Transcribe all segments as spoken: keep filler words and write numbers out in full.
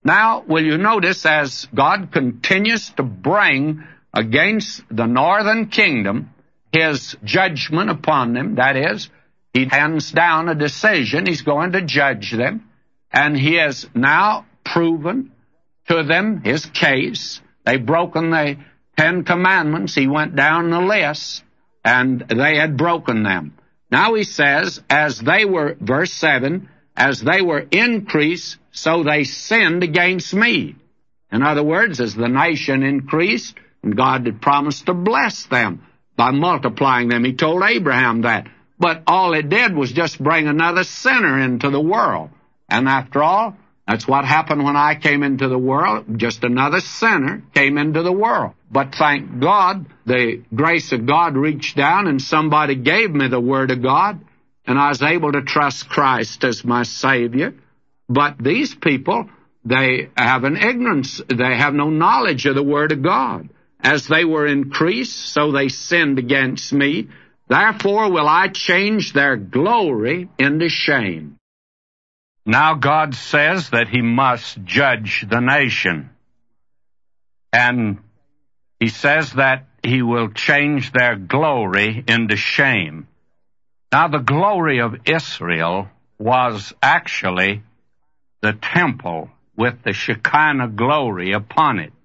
Now, will you notice as God continues to bring against the northern kingdom his judgment upon them, that is, he hands down a decision, he's going to judge them, and he has now proven to them his case. They've broken the Ten Commandments. He went down the list, and they had broken them. Now he says, as they were, verse seven, as they were increased, so they sinned against me. In other words, as the nation increased, and God had promised to bless them by multiplying them. He told Abraham that. But all it did was just bring another sinner into the world. And after all, that's what happened when I came into the world. Just another sinner came into the world. But thank God, the grace of God reached down and somebody gave me the Word of God, and I was able to trust Christ as my Savior. But these people, they have an ignorance. They have no knowledge of the Word of God. As they were increased, so they sinned against me. Therefore will I change their glory into shame. Now God says that he must judge the nation. And he says that he will change their glory into shame. Now the glory of Israel was actually the temple with the Shekinah glory upon it,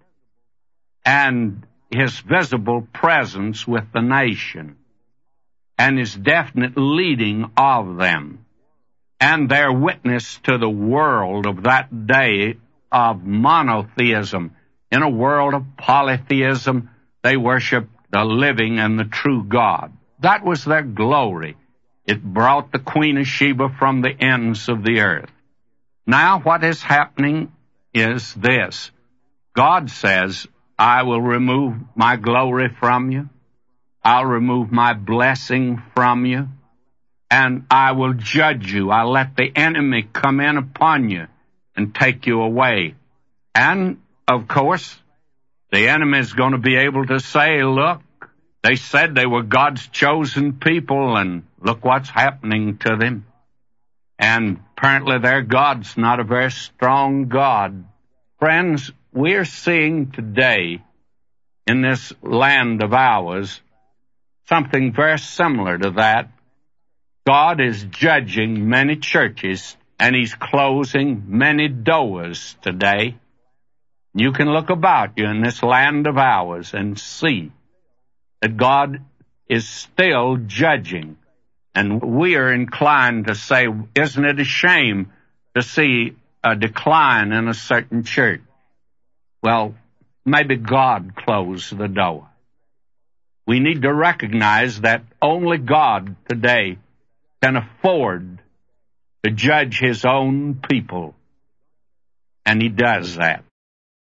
and his visible presence with the nation, and his definite leading of them, and their witness to the world of that day of monotheism. In a world of polytheism, they worshiped the living and the true God. That was their glory. It brought the Queen of Sheba from the ends of the earth. Now what is happening is this. God says, I will remove my glory from you. I'll remove my blessing from you. And I will judge you. I'll let the enemy come in upon you and take you away. And, of course, the enemy is going to be able to say, look, they said they were God's chosen people, and look what's happening to them. And apparently their God's not a very strong God. Friends, we're seeing today in this land of ours something very similar to that. God is judging many churches, and he's closing many doors today. You can look about you in this land of ours and see that God is still judging. And we are inclined to say, isn't it a shame to see a decline in a certain church? Well, maybe God closed the door. We need to recognize that only God today can afford to judge his own people, and he does that.